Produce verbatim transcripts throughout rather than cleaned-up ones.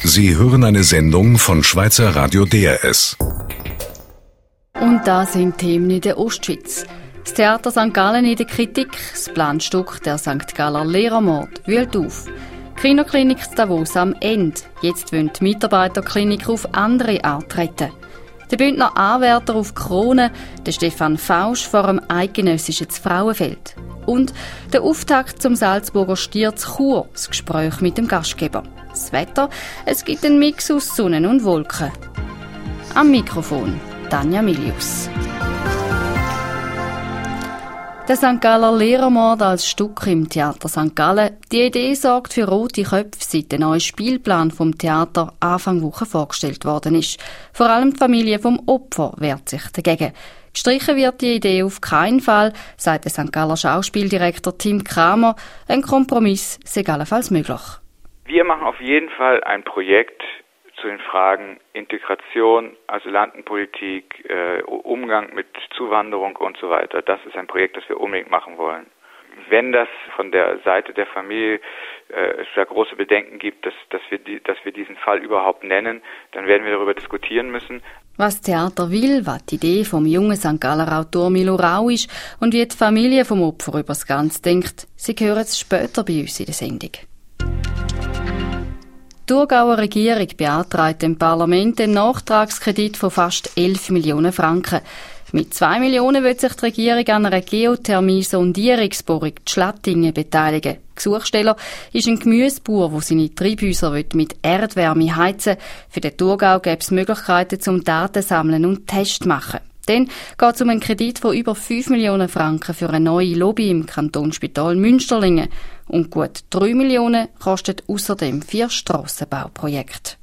Sie hören eine Sendung von Schweizer Radio D R S. Und da sind Themen in der Ostschweiz. Das Theater Sankt Gallen in der Kritik, das Planstück der Sankt Galler Lehrermord wühlt auf. Die Kinderklinik Davos am Ende. Jetzt wollen die Mitarbeiterklinik auf andere Art retten. Der Bündner Anwärter auf Krone, der Stefan Fausch vor dem eidgenössischen Frauenfeld. Und der Auftakt zum Salzburger Stier zu Chur, das Gespräch mit dem Gastgeber. Das Wetter, es gibt einen Mix aus Sonne und Wolken. Am Mikrofon Tanja Milius. Der Sankt Galler Lehrermord als Stück im Theater Sankt Gallen. Die Idee sorgt für rote Köpfe, seit der neue Spielplan vom Theater Anfang Woche vorgestellt worden ist. Vor allem die Familie vom Opfer wehrt sich dagegen. Gestrichen wird die Idee auf keinen Fall, sagt der Sankt Galler Schauspieldirektor Tim Kramer. Ein Kompromiss sei allenfalls möglich. Wir machen auf jeden Fall ein Projekt zu den Fragen Integration, Asylantenpolitik, äh, Umgang mit Zuwanderung und so weiter. Das ist ein Projekt, das wir unbedingt machen wollen. Wenn das von der Seite der Familie äh, es da große Bedenken gibt, dass, dass, wir die, dass wir diesen Fall überhaupt nennen, dann werden wir darüber diskutieren müssen. Was das Theater will, was die Idee vom jungen Sankt Galler Autor Milo Rau ist und wie die Familie vom Opfer über das Ganze denkt, Sie hören es später bei uns in der Sendung. Die Thurgauer Regierung beantragt dem Parlament einen Nachtragskredit von fast elf Millionen Franken. Mit zwei Millionen will sich die Regierung an einer Geothermie-Sondierungsbohrung in Schlattingen beteiligen. Gesuchsteller ist ein Gemüsebauer, der seine Treibhäuser mit Erdwärme heizen will. Für den Thurgau gäbe es Möglichkeiten zum Daten sammeln und Tests machen. Dann geht es um einen Kredit von über fünf Millionen Franken für eine neue Lobby im Kantonsspital Münsterlingen. Und gut drei Millionen kostet außerdem vier Strassenbauprojekte.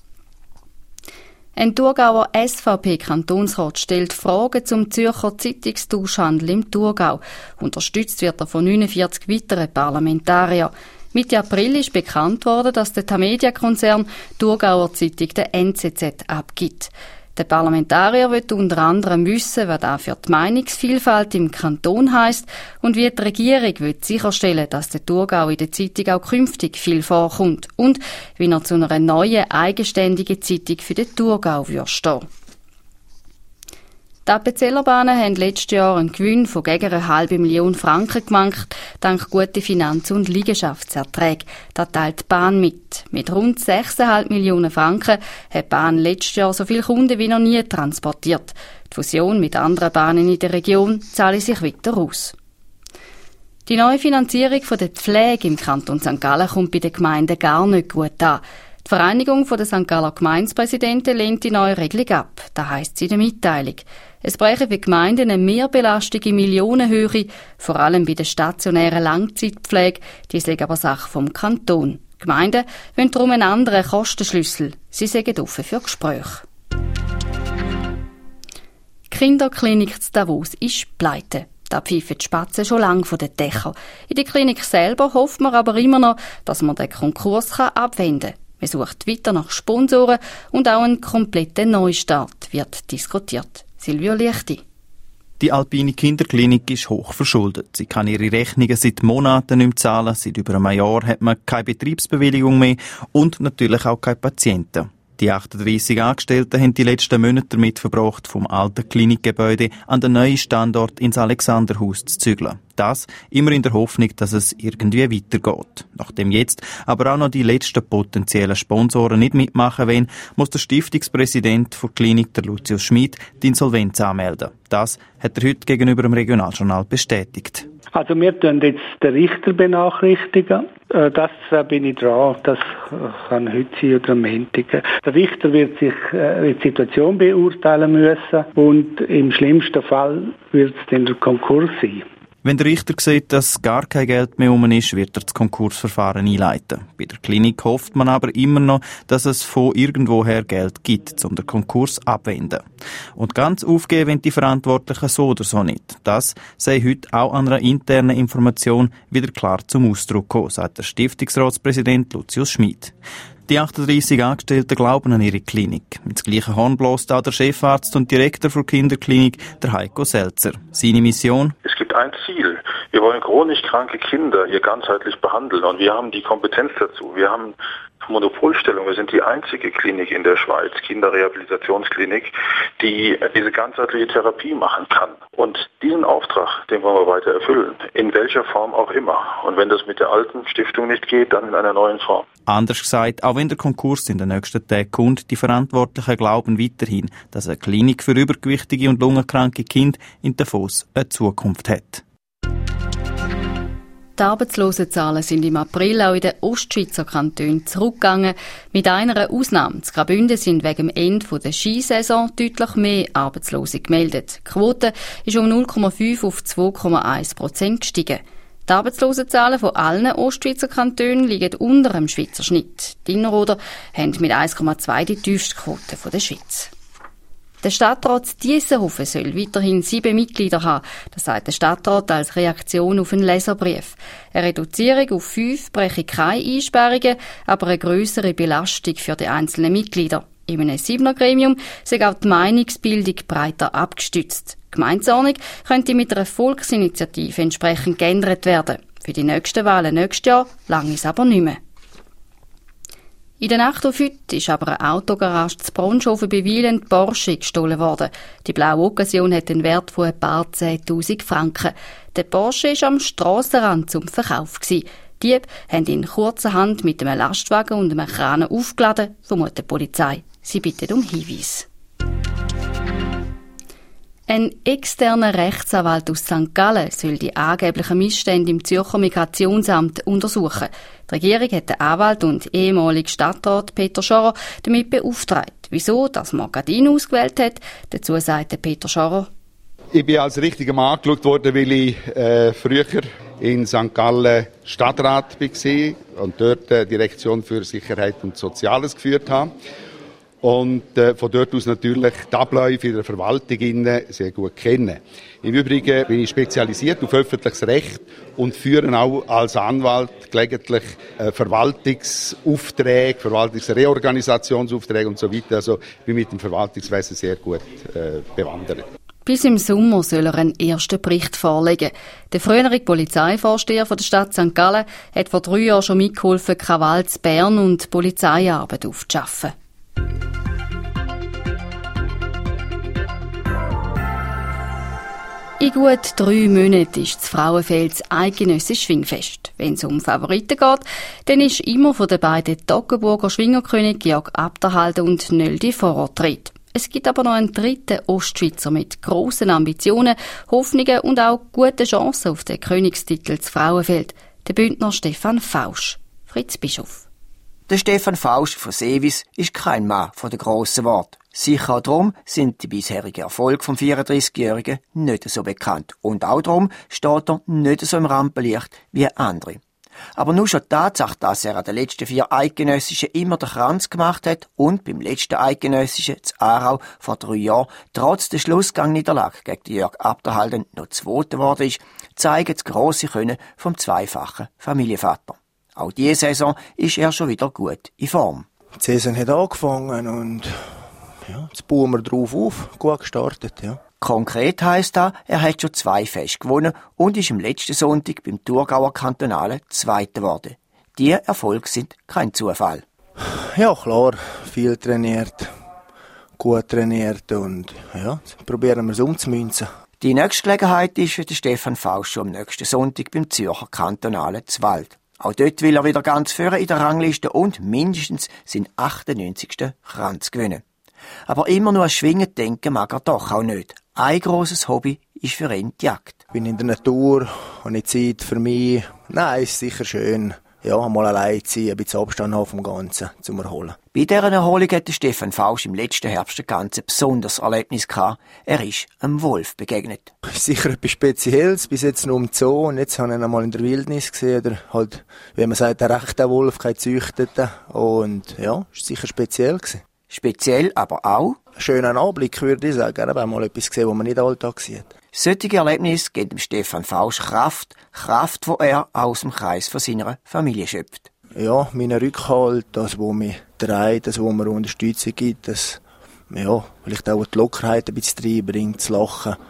Ein Thurgauer S V P-Kantonsrat stellt Fragen zum Zürcher Zeitungstauschhandel im Thurgau. Unterstützt wird er von neunundvierzig weiteren Parlamentariern. Mitte April ist bekannt worden, dass der Tamedia-Konzern Thurgauer Zeitung der N Z Z abgibt. Der Parlamentarier wird unter anderem wissen, was das für die Meinungsvielfalt im Kanton heisst und wie die Regierung will sicherstellen, dass der Thurgau in der Zeitung auch künftig viel vorkommt und wie er zu einer neuen, eigenständigen Zeitung für den Thurgau wird stehen. Die Appenzellerbahnen haben letztes Jahr einen Gewinn von gegen eine halbe Million Franken gemacht, dank guten Finanz- und Liegenschaftserträgen. Das teilt die Bahn mit. Mit rund sechs Komma fünf Millionen Franken hat die Bahn letztes Jahr so viele Kunden wie noch nie transportiert. Die Fusion mit anderen Bahnen in der Region zahlt sich weiter aus. Die neue Finanzierung der Pflege im Kanton Sankt Gallen kommt bei den Gemeinden gar nicht gut an. Die Vereinigung der Sankt Galler Gemeindepräsidenten lehnt die neue Regelung ab. Das heisst sie in der Mitteilung. Es bräuchte für Gemeinden eine Mehrbelastung in Millionenhöhe, vor allem bei der stationären Langzeitpflege. Die ist aber Sache vom Kanton. Die Gemeinden wollen darum einen anderen Kostenschlüssel. Sie sind offen für Gespräche. Die Kinderklinik zu Davos ist pleite. Da pfeifen die Spatzen schon lange von den Dächern. In der Klinik selber hofft man aber immer noch, dass man den Konkurs abwenden kann. Man sucht weiter nach Sponsoren und auch einen kompletten Neustart wird diskutiert. Silvio Lichti. Die Alpine Kinderklinik ist hoch verschuldet. Sie kann ihre Rechnungen seit Monaten nicht mehr zahlen. Seit über einem Jahr hat man keine Betriebsbewilligung mehr und natürlich auch keine Patienten. Die achtunddreissig Angestellten haben die letzten Monate damit verbracht, vom alten Klinikgebäude an den neuen Standort ins Alexanderhaus zu zügeln. Das immer in der Hoffnung, dass es irgendwie weitergeht. Nachdem jetzt aber auch noch die letzten potenziellen Sponsoren nicht mitmachen wollen, muss der Stiftungspräsident der Klinik, der Lucius Schmid, die Insolvenz anmelden. Das hat er heute gegenüber dem Regionaljournal bestätigt. Also wir tun jetzt den Richter benachrichtigen. Das bin ich dran. Das kann heute sein oder am Montag. Der Richter wird sich äh, die Situation beurteilen müssen und im schlimmsten Fall wird es dann der Konkurs sein. Wenn der Richter sieht, dass gar kein Geld mehr um ist, wird er das Konkursverfahren einleiten. Bei der Klinik hofft man aber immer noch, dass es von irgendwoher Geld gibt, um den Konkurs abwenden. Und ganz aufgeben wollen die Verantwortlichen so oder so nicht. Das sei heute auch an einer internen Information wieder klar zum Ausdruck gekommen, sagt der Stiftungsratspräsident Lucius Schmid. Die achtunddreissig Angestellten glauben an ihre Klinik. Ins gleiche Horn bläst auch der Chefarzt und Direktor der Kinderklinik, der Heiko Selzer. Seine Mission? Es gibt ein Ziel. Wir wollen chronisch kranke Kinder hier ganzheitlich behandeln und wir haben die Kompetenz dazu. Wir haben Monopolstellung. Wir sind die einzige Klinik in der Schweiz, Kinderrehabilitationsklinik, die diese ganzheitliche Therapie machen kann. Und diesen Auftrag, den wollen wir weiter erfüllen, in welcher Form auch immer. Und wenn das mit der alten Stiftung nicht geht, dann in einer neuen Form. Anders gesagt, auch wenn der Konkurs in den nächsten Tagen kommt, die Verantwortlichen glauben weiterhin, dass eine Klinik für übergewichtige und lungenkranke Kinder in Davos eine Zukunft hat. Die Arbeitslosenzahlen sind im April auch in den Ostschweizer Kantonen zurückgegangen. Mit einer Ausnahme. In Graubünden sind wegen dem Ende der Skisaison deutlich mehr Arbeitslose gemeldet. Die Quote ist um null Komma fünf auf zwei Komma eins Prozent gestiegen. Die Arbeitslosenzahlen von allen Ostschweizer Kantonen liegen unter dem Schweizer Schnitt. Die Innerrhoder haben mit eins Komma zwei die tiefste Quote der Schweiz. Der Stadtrat Diessenhofen soll weiterhin sieben Mitglieder haben. Das sagt der Stadtrat als Reaktion auf einen Leserbrief. Eine Reduzierung auf fünf breche keine Einsperrungen, aber eine grössere Belastung für die einzelnen Mitglieder. In einem Siebener Gremium sei auch die Meinungsbildung breiter abgestützt. Die Gemeindeordnung könnte mit einer Volksinitiative entsprechend geändert werden. Für die nächsten Wahlen nächstes Jahr lange es aber nicht mehr. In der Nacht auf heute ist aber eine Autogarage zu Bronshofen bei Wielen Porsche gestohlen worden. Die blaue Occasion hat einen Wert von ein paar zehntausend Franken. Der Porsche war am Strassenrand zum Verkauf. Die Diebe haben ihn kurzerhand mit einem Lastwagen und einem Kran aufgeladen, vermutet die Polizei. Sie bittet um Hinweis. Ein externer Rechtsanwalt aus Sankt Gallen soll die angeblichen Missstände im Zürcher Migrationsamt untersuchen. Die Regierung hat den Anwalt und ehemaligen Stadtrat Peter Schorer damit beauftragt. Wieso, dass man gerade ihn ausgewählt hat, dazu sagte Peter Schorer. Ich bin als richtiger Mann angeschaut worden, weil ich äh, früher in Sankt Gallen Stadtrat war und dort die Direktion für Sicherheit und Soziales geführt habe. Und äh, von dort aus natürlich die Abläufe in der Verwaltung sehr gut kennen. Im Übrigen bin ich spezialisiert auf öffentliches Recht und führe auch als Anwalt gelegentlich äh, Verwaltungsaufträge, Verwaltungsreorganisationsaufträge und so weiter. Also bin mit dem Verwaltungswesen sehr gut äh, bewandert. Bis im Sommer soll er einen ersten Bericht vorlegen. Der frühere Polizeivorsteher von der Stadt Sankt Gallen hat vor drei Jahren schon mitgeholfen, Krawall zu Bern und Polizeiarbeit aufzuschaffen. In gut drei Monaten ist das Frauenfeld das eidgenössische Schwingfest. Wenn es um Favoriten geht, dann ist immer von den beiden Toggenburger Schwingerkönig Georg Abderhalden und Nöldi Vorortritt. Es gibt aber noch einen dritten Ostschweizer mit grossen Ambitionen, Hoffnungen und auch guten Chancen auf den Königstitel des Frauenfeld. Der Bündner Stefan Fausch. Fritz Bischof. Der Stefan Fausch von Seewis ist kein Mann von den grossen Worten. Sicher auch darum sind die bisherigen Erfolge vom vierunddreißigjährigen nicht so bekannt. Und auch darum steht er nicht so im Rampenlicht wie andere. Aber nur schon die Tatsache, dass er an den letzten vier Eidgenössischen immer den Kranz gemacht hat und beim letzten Eidgenössischen, zu Aarau, vor drei Jahren, trotz der Schlussgang-Niederlage gegen Jörg Abderhalden noch Zweiter geworden ist, zeigt das grosse Können vom zweifachen Familienvater. Auch diese Saison ist er schon wieder gut in Form. Die Saison hat angefangen und ja, jetzt bauen wir drauf auf. Gut gestartet, ja. Konkret heisst das, er hat schon zwei Feste gewonnen und ist am letzten Sonntag beim Thurgauer Kantonalen Zweiter geworden. Diese Erfolge sind kein Zufall. Ja, klar. Viel trainiert, gut trainiert und ja, jetzt probieren wir es umzumünzen. Die nächste Gelegenheit ist für den Stefan Fausch schon am nächsten Sonntag beim Zürcher Kantonalen Zwald. Auch dort will er wieder ganz vorne in der Rangliste und mindestens seinen achtundneunzigsten Kranz gewinnen. Aber immer nur an Schwingen denken mag er doch auch nicht. Ein grosses Hobby ist für ihn die Jagd. Ich bin in der Natur, habe ich Zeit für mich. Nein, ist sicher schön. Ja, mal allein zu sein, ein bisschen Abstand haben vom Ganzen, zum Erholen. Bei dieser Erholung hatte Stefan Fausch im letzten Herbst ein ganz besonderes Erlebnis gehabt. Er ist einem Wolf begegnet. Sicher etwas Spezielles, bis jetzt nur im Zoo. Und jetzt habe ich ihn einmal in der Wildnis gesehen, oder halt, wie man sagt, ein rechter Wolf, kein Züchteter. Und ja, ist sicher speziell gewesen. Speziell aber auch ein schöner Anblick, würde ich sagen. Ich habe mal etwas gesehen, was man nicht alltag sieht. Solche Erlebnisse geben dem Stefan Fausch Kraft, Kraft, die er aus dem Kreis von seiner Familie schöpft. Ja, mein Rückhalt, das, was mich treibt, das, was mir Unterstützung gibt, das, ja, vielleicht auch die Lockerheit ein bisschen reinbringt, das Lachen,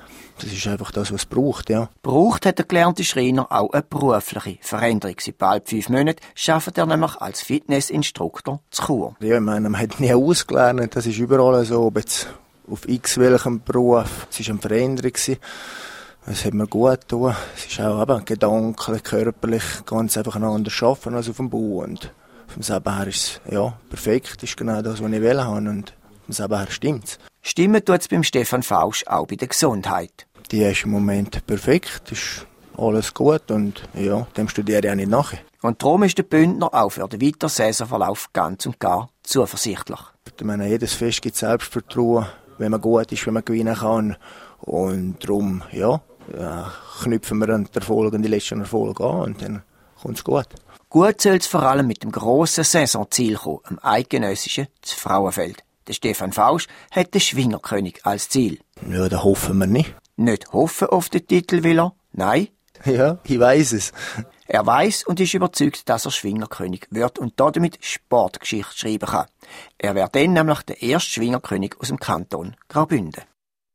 Das ist einfach das, was es braucht, ja. Braucht hat der gelernte Schreiner auch eine berufliche Veränderung. Seit bald fünf Monaten arbeitet er nämlich als Fitnessinstruktor zu Chur. Ja, ich meine, man hat nie ausgelernt, das ist überall so, ob jetzt auf x welchem Beruf. Es war eine Veränderung. Es hat mir gut getan. Es ist auch eben gedanklich, körperlich ganz einfach anders arbeiten als auf dem Bau. Und vom Seben her ist es, ja, perfekt. Das ist genau das, was ich will haben. Und vom Seben her stimmt es. Stimmen tut es beim Stefan Fausch auch bei der Gesundheit. Die ist im Moment perfekt, ist alles gut und ja, dem studiere ich auch nicht nachher. Und darum ist der Bündner auch für den weiteren Saisonverlauf ganz und gar zuversichtlich. Ich meine, jedes Fest gibt Selbstvertrauen, wenn man gut ist, wenn man gewinnen kann. Und darum, ja, ja knüpfen wir an den Erfolg, an die letzten Erfolg an und dann kommt es gut. Gut soll es vor allem mit dem grossen Saisonziel kommen, am eidgenössischen zu Frauenfeld. Der Stefan Fausch hat den Schwingerkönig als Ziel. Ja, da hoffen wir nicht. Nicht hoffen auf den Titel will er, nein. Ja, ich weiss es. Er weiss und ist überzeugt, dass er Schwingerkönig wird und damit Sportgeschichte schreiben kann. Er wäre dann nämlich der erste Schwingerkönig aus dem Kanton Graubünden.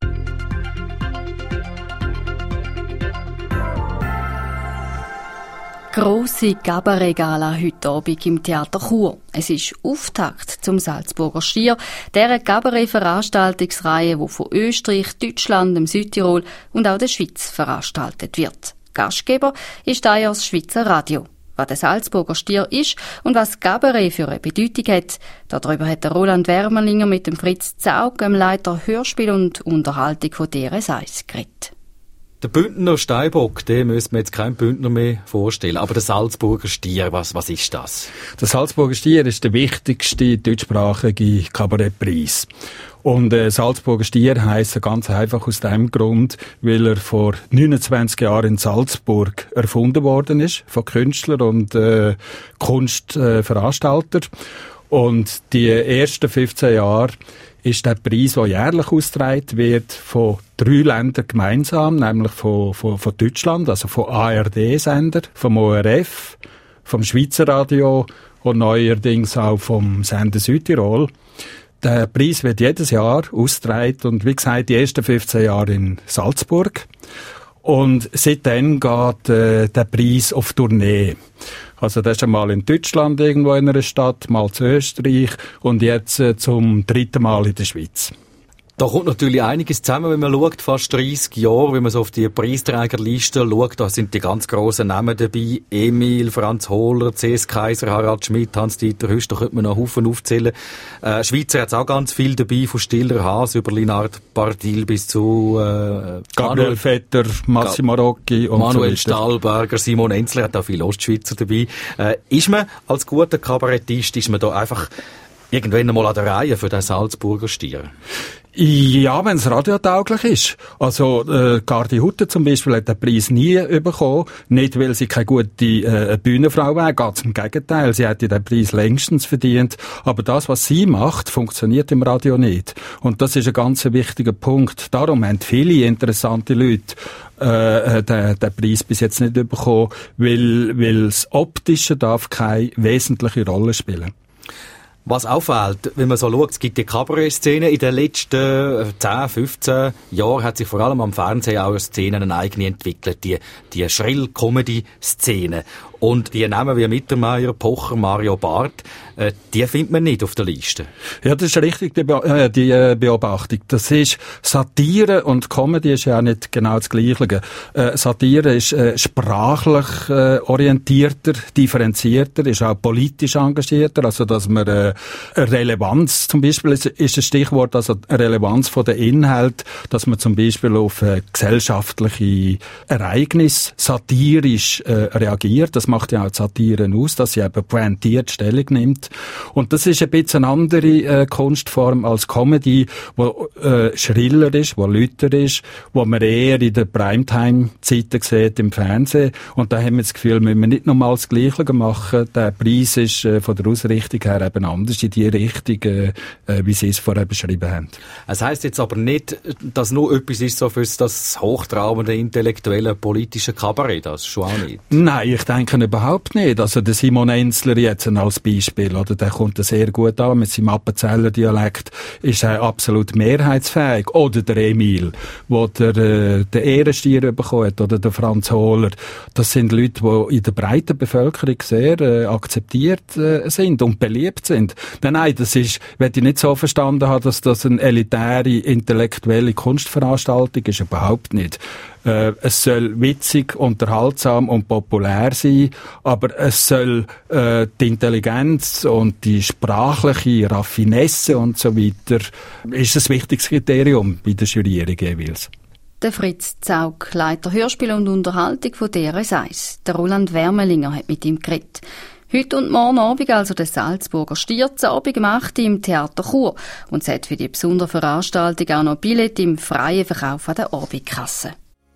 Grosse Cabaret-Gala heute Abend im Theater Chur. Es ist Auftakt zum Salzburger Stier, dieser Cabaret-Veranstaltungsreihe, die von Österreich, Deutschland, dem Südtirol und auch der Schweiz veranstaltet wird. Gastgeber ist daher das Schweizer Radio. Was der Salzburger Stier ist und was Cabaret für eine Bedeutung hat, darüber hat der Roland Wermelinger mit dem Fritz Zaug, dem Leiter Hörspiel und Unterhaltung von D R S eins, geredet. Der Bündner Steinbock, den müssen wir jetzt kein Bündner mehr vorstellen. Aber der Salzburger Stier, was, was ist das? Der Salzburger Stier ist der wichtigste deutschsprachige Kabarettpreis. Und äh, Salzburger Stier heisst ganz einfach aus dem Grund, weil er vor neunundzwanzig Jahren in Salzburg erfunden worden ist, von Künstlern und äh, Kunstveranstaltern. Äh, und die ersten fünfzehn Jahre ist der Preis, der jährlich ausgetragen wird, von drei Ländern gemeinsam, nämlich von, von, von Deutschland, also von A R D-Sender, vom O R F, vom Schweizer Radio und neuerdings auch vom Sender Südtirol. Der Preis wird jedes Jahr ausgetragen und wie gesagt, die ersten fünfzehn Jahre in Salzburg. Und seitdem geht äh, der Preis auf Tournee. Also das ist einmal in Deutschland irgendwo in einer Stadt, mal zu Österreich und jetzt äh, zum dritten Mal in der Schweiz. Da kommt natürlich einiges zusammen, wenn man schaut, fast dreissig Jahre, wenn man so auf die Preisträgerliste schaut, da sind die ganz grossen Namen dabei, Emil, Franz Hohler, C S Kaiser, Harald Schmidt, Hans-Dieter Hüst, da könnte man noch einen Haufen aufzählen. Äh, Schweizer hat auch ganz viel dabei, von Stiller Haas über Linard Bardil bis zu äh, Gabriel Vetter, Massimo Rocchi und Manuel so Stahlberger, Simon Enzler, hat auch viele Ostschweizer dabei. Äh, ist man als guter Kabarettist, ist man da einfach irgendwann einmal an der Reihe für den Salzburger Stier? Ja, wenn es radiotauglich ist. Also äh, Gardi Hutter zum Beispiel hat den Preis nie bekommen, nicht weil sie keine gute äh, Bühnenfrau wäre, ganz im Gegenteil, sie hätte den Preis längstens verdient, aber das, was sie macht, funktioniert im Radio nicht. Und das ist ein ganz wichtiger Punkt. Darum haben viele interessante Leute äh, den, den Preis bis jetzt nicht bekommen, weil, weil das Optische darf keine wesentliche Rolle spielen. Was auffällt, wenn man so schaut, es gibt die Kabarett-Szene. In den letzten zehn, fünfzehn Jahren hat sich vor allem am Fernsehen auch eine Szene eine eigene entwickelt. Die, die Schrill-Comedy-Szene. Und die Namen wie Mittermeier, Pocher, Mario Barth, äh, die findet man nicht auf der Liste. Ja, das ist richtig, die, Be äh, die äh, Beobachtung. Das ist Satire und Comedy ist ja nicht genau das Gleiche. Äh, Satire ist äh, sprachlich äh, orientierter, differenzierter, ist auch politisch engagierter, also dass man äh, Relevanz zum Beispiel ist, ist ein Stichwort, also Relevanz von der Inhalt, dass man zum Beispiel auf äh, gesellschaftliche Ereignisse satirisch äh, reagiert. Das macht ja auch die Satire aus, dass sie eben pointiert Stellung nimmt. Und das ist ein bisschen eine andere äh, Kunstform als Comedy, wo äh, schriller ist, wo lauter ist, wo man eher in der Primetime-Zeiten sieht im Fernsehen. Und da haben wir das Gefühl, müssen wir nicht nochmal das Gleiche machen. Der Preis ist äh, von der Ausrichtung her eben anders in die Richtung, äh, wie Sie es vorher beschrieben haben. Es heisst jetzt aber nicht, dass nur etwas ist so für das hochtrabende, intellektuelle, politische Kabarett, das schon auch nicht. Nein, ich denke denke überhaupt nicht. Also der Simon Enzler jetzt als Beispiel, oder, der kommt sehr gut an mit seinem Appenzeller Dialekt, ist er absolut mehrheitsfähig. Oder der Emil, wo der, äh, den Ehrenstier bekommen hat, oder der Franz Hohler. Das sind Leute, die in der breiten Bevölkerung sehr äh, akzeptiert äh, sind und beliebt sind. Nein, nein, das ist, wenn ich nicht so verstanden habe, dass das eine elitäre, intellektuelle Kunstveranstaltung ist, überhaupt nicht. Äh, es soll witzig, unterhaltsam und populär sein, aber es soll äh, die Intelligenz und die sprachliche Raffinesse und so weiter, ist ein wichtiges Kriterium bei der Jurierung jeweils. Der Fritz Zaug, Leiter Hörspiel und Unterhaltung von D R S eins. Der Roland Wermelinger hat mit ihm geredet. Heute und morgen Abend also der Salzburger Stierzabend gemacht im Theater Chur. Und es hat für die besondere Veranstaltung auch noch Billett im freien Verkauf an der Abendkasse.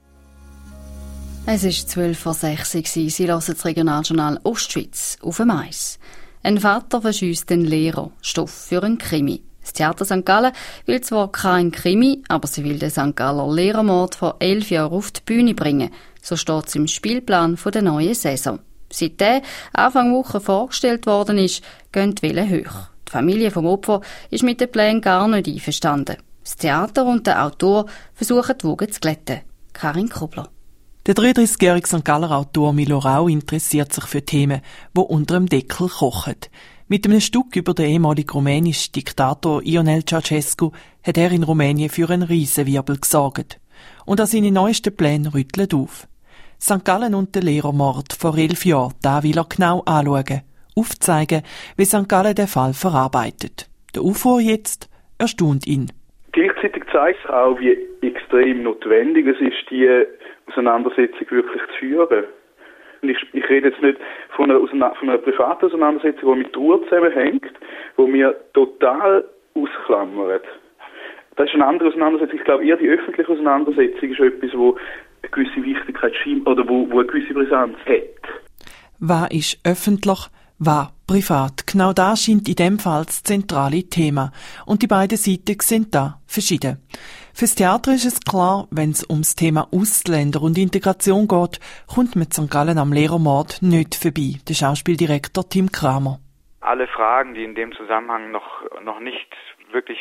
Es war zwölf vor sechs Uhr. Sie hören das Regionaljournal Ostschweiz auf dem Eis. Ein Vater verschiesst den Lehrer. Stoff für einen Krimi. Das Theater Sankt Gallen will zwar kein Krimi, aber sie will den Sankt Galler Lehrermord vor elf Jahren auf die Bühne bringen. So steht es im Spielplan der neuen Saison. Seit der Anfang Woche vorgestellt worden ist, gehen die Wellen hoch. Die Familie vom Opfer ist mit den Plänen gar nicht einverstanden. Das Theater und der Autor versuchen die Wogen zu glätten. Karin Kobler. Der dreiunddreißigjährige Sankt Galler Autor Milo Rau interessiert sich für Themen, die unter dem Deckel kochen. Mit einem Stück über den ehemaligen rumänischen Diktator Ionel Ceausescu hat er in Rumänien für einen Riesenwirbel gesorgt. Und an seine neuesten Pläne rüttelt auf. Sankt Gallen und der Lehrermord vor elf Jahren, da will er genau anschauen, aufzeigen, wie Sankt Gallen den Fall verarbeitet. Der Aufruhr jetzt erstaunt ihn. Gleichzeitig zeigt es auch, wie extrem notwendig es ist, die Auseinandersetzung wirklich zu führen. Und ich, ich rede jetzt nicht von einer, von einer privaten Auseinandersetzung, die mit Ruhe zusammenhängt, die wir total ausklammern. Das ist eine andere Auseinandersetzung. Ich glaube, eher die öffentliche Auseinandersetzung ist etwas, wo eine gewisse Wichtigkeit scheint oder wo, wo eine gewisse Brisanz hat. Was ist öffentlich, was privat? Genau das scheint in dem Fall das zentrale Thema. Und die beiden Seiten sind da verschieden. Fürs Theater ist es klar, wenn es ums Thema Ausländer und Integration geht, kommt mit Sankt Gallen am Lehrermord nicht vorbei. Der Schauspieldirektor Tim Kramer. Alle Fragen, die in dem Zusammenhang noch, noch nicht wirklich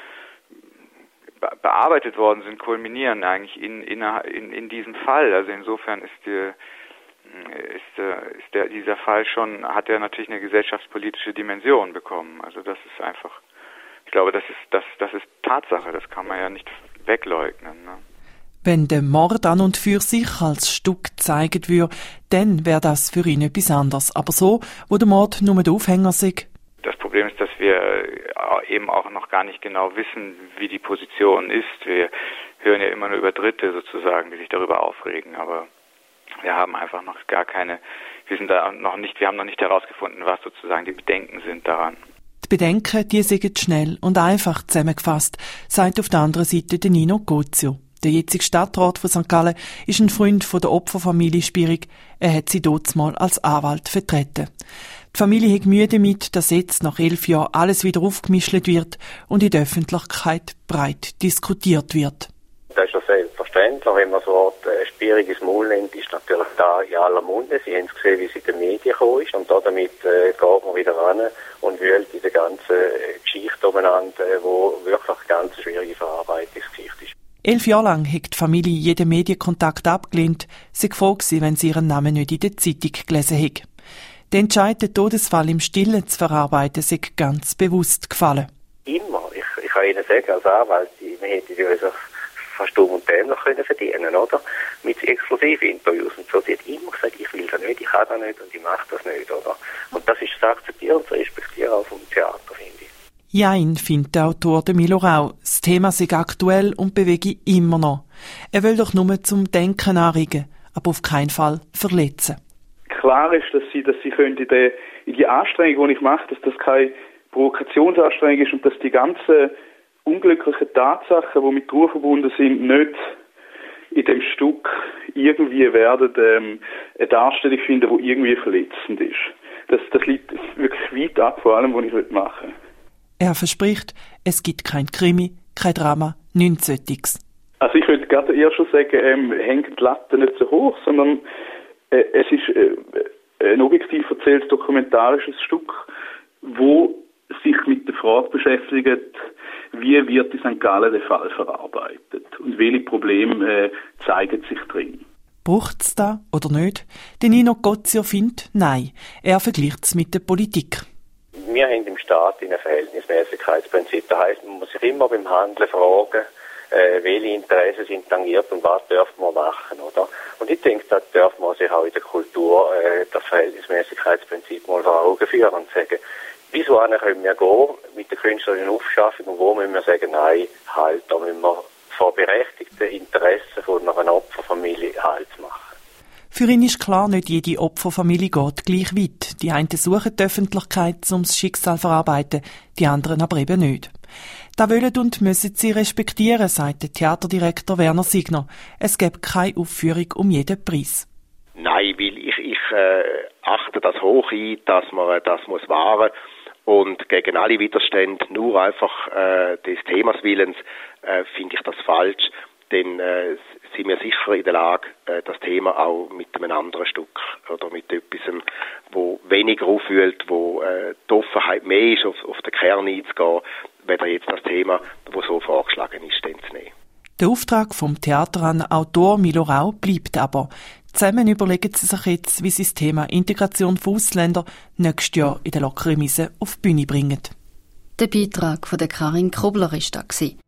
bearbeitet worden sind, kulminieren eigentlich in, in, in, in diesem Fall. Also insofern ist, die, ist, ist der, dieser Fall schon, hat er natürlich eine gesellschaftspolitische Dimension bekommen. Also das ist einfach, ich glaube, das ist, das, das ist Tatsache, das kann man ja nicht wegleugnen. Ne? Wenn der Mord an und für sich als Stück gezeigt würde, dann wäre das für ihn etwas anderes. Aber so, wo der Mord nur der Aufhänger ist. Das Problem ist, dass wir eben auch noch gar nicht genau wissen, wie die Position ist. Wir hören ja immer nur über Dritte sozusagen, die sich darüber aufregen, aber wir haben einfach noch gar keine, wir sind da noch nicht, wir haben noch nicht herausgefunden, was sozusagen die Bedenken sind daran. Die Bedenken, die sind schnell und einfach zusammengefasst, sagt auf der anderen Seite der Nino Gozio. Der jetzige Stadtrat von Sankt Gallen ist ein Freund von der Opferfamilie Spierig. Er hat sie dort mal als Anwalt vertreten. Die Familie hat Mühe damit, dass jetzt nach elf Jahren alles wieder aufgemischt wird und in der Öffentlichkeit breit diskutiert wird. Das ist ja selbstverständlich. Wenn man so ein schwieriges Maul nennt, ist natürlich da in aller Munde. Sie haben es gesehen, wie es in den Medien gekommen ist. Und damit äh, geht man wieder ran und wühlt in der ganzen äh, Geschichte umeinander, äh, wo wirklich eine ganz schwierige Verarbeitungsgeschichte ist. Elf Jahre lang hat die Familie jeden Medienkontakt abgelehnt. Sie war froh, wenn sie ihren Namen nicht in der Zeitung gelesen hat. Der Entscheid, den Todesfall im Stillen zu verarbeiten, sei ganz bewusst gefallen. Immer. Ich, ich kann Ihnen sagen, als Anwalt, wir hätten ja fast dumm und dämlich können verdienen, oder? Mit Exklusivinterviews und so. Sie hat immer gesagt, ich will das nicht, ich kann das nicht und ich mache das nicht, oder? Und das ist zu akzeptieren und zu respektieren auch vom Theater, finde ich. Jein, findet der Autor der Milo Rau. Das Thema sei aktuell und bewege immer noch. Er will doch nur zum Denken anregen, aber auf keinen Fall verletzen. Klar ist, dass sie, dass sie können in, die, in die Anstrengung, die ich mache, dass das keine Provokationsanstrengung ist und dass die ganzen unglücklichen Tatsachen, die mit Ruhe verbunden sind, nicht in dem Stück irgendwie werden ähm, eine Darstellung finden, die irgendwie verletzend ist. Das, das liegt wirklich weit ab von allem, was ich machen will. Er verspricht, es gibt kein Krimi, kein Drama, nichts Solches. Also ich würde gerade eher schon sagen, ähm, hängt die Latte nicht so hoch, sondern äh, es ist äh, ein objektiv erzähltes dokumentarisches Stück, wo sich mit der Frage beschäftigt, wie wird in Sankt Gallen der Fall verarbeitet und welche Probleme äh, zeigen sich drin. Braucht es da oder nicht? Der Nino Gozio findet, nein. Er vergleicht es mit der Politik. Wir haben im Staat ein Verhältnismäßigkeitsprinzip. Das heisst, man muss sich immer beim Handeln fragen, äh, welche Interessen sind tangiert und was dürfen wir machen, oder? Und ich denke, da darf man sich auch in der Kultur äh, das Verhältnismäßigkeitsprinzip mal vor Augen führen und sagen, bis wohin können wir gehen mit der künstlerischen Aufschaffung und wo müssen wir sagen, nein, halt, da müssen wir vor berechtigten Interessen von einer Opferfamilie Halt machen. Für ihn ist klar, nicht jede Opferfamilie geht gleich weit. Die einen suchen die Öffentlichkeit, um das Schicksal zu verarbeiten, die anderen aber eben nicht. Da wollen und müssen sie respektieren, sagt der Theaterdirektor Werner Signer. Es gibt keine Aufführung um jeden Preis. Nein, weil ich, ich äh, achte das hoch ein, dass man das muss wahren und gegen alle Widerstände nur einfach äh, des Themas willens äh, finde ich das falsch, denn äh, sind wir sicher in der Lage, äh, das Thema auch mit einem anderen Stück oder mit etwas, wo weniger aufwühlt, wo äh, die Offenheit mehr ist, auf, auf den Kern einzugehen, weder jetzt das Thema, das so vorgeschlagen ist, dann zu nehmen. Der Auftrag vom Theater an Autor Milo Rau bleibt aber. Zusammen überlegen sie sich jetzt, wie sie das Thema Integration von Ausländern nächstes Jahr in der lockeren Mise auf die Bühne bringen. Der Beitrag von der Karin Krobler war da.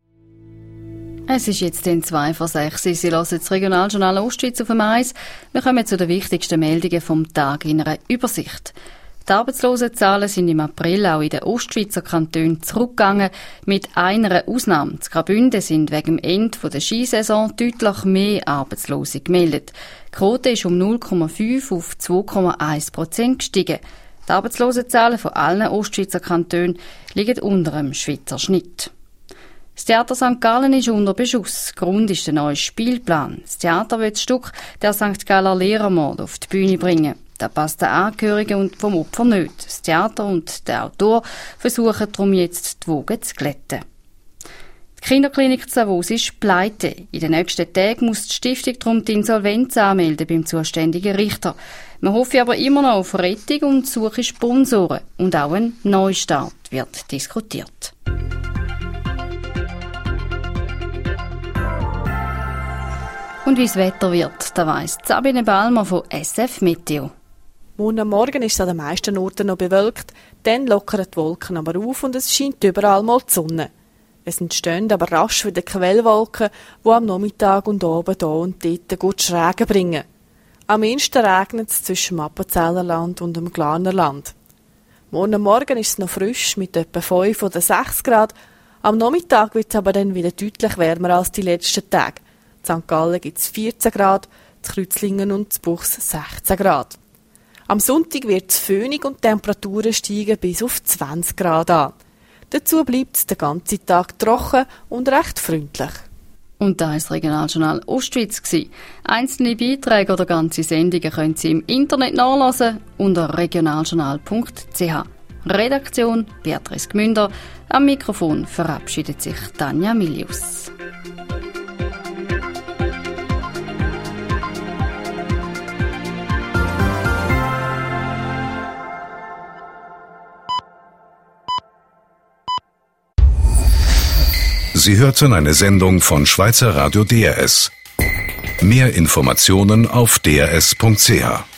Es ist jetzt den zwei vor sechs. Sie hören das Regionaljournal Ostschweiz auf dem Eis. Wir kommen zu den wichtigsten Meldungen vom Tag in einer Übersicht. Die Arbeitslosenzahlen sind im April auch in den Ostschweizer Kantonen zurückgegangen, mit einer Ausnahme. Die Graubünden sind wegen dem Ende der Skisaison deutlich mehr Arbeitslose gemeldet. Die Quote ist um null Komma fünf auf zwei Komma eins Prozent gestiegen. Die Arbeitslosenzahlen von allen Ostschweizer Kantonen liegen unter dem Schweizer Schnitt. Das Theater Sankt Gallen ist unter Beschuss. Grund ist der neue Spielplan. Das Theater will das Stück «Der Sankt Galler Lehrermord» auf die Bühne bringen. Das passt den Angehörigen und vom Opfer nicht. Das Theater und der Autor versuchen darum jetzt die Wogen zu glätten. Die Kinderklinik Zavos ist pleite. In den nächsten Tagen muss die Stiftung darum die Insolvenz anmelden beim zuständigen Richter. Man hoffe aber immer noch auf Rettung und suche Sponsoren. Und auch ein Neustart wird diskutiert. Und wie das Wetter wird, da weiss Sabine Balmer von S F Meteo. Morgen Morgen ist es an den meisten Orten noch bewölkt, dann lockern die Wolken aber auf und es scheint überall mal die Sonne. Es entstehen aber rasch wieder Quellwolken, die am Nachmittag und oben hier und dort gut Schrägen bringen. Am ehesten regnet es zwischen dem Appenzellerland und dem Glarnerland. Morgen Morgen ist es noch frisch mit etwa fünf oder sechs Grad. Am Nachmittag wird es aber dann wieder deutlich wärmer als die letzten Tage. In Sankt Gallen gibt es vierzehn Grad, in Kreuzlingen und in Buchs sechzehn Grad. Am Sonntag wird es föhnig und die Temperaturen steigen bis auf zwanzig Grad an. Dazu bleibt es den ganzen Tag trocken und recht freundlich. Und da war das Regionaljournal Ostschweiz. Einzelne Beiträge oder ganze Sendungen können Sie im Internet nachlesen unter regionaljournal punkt c h. Redaktion Beatrice Gmünder. Am Mikrofon verabschiedet sich Tanja Milius. Sie hörten eine Sendung von Schweizer Radio D R S. Mehr Informationen auf d r s punkt c h.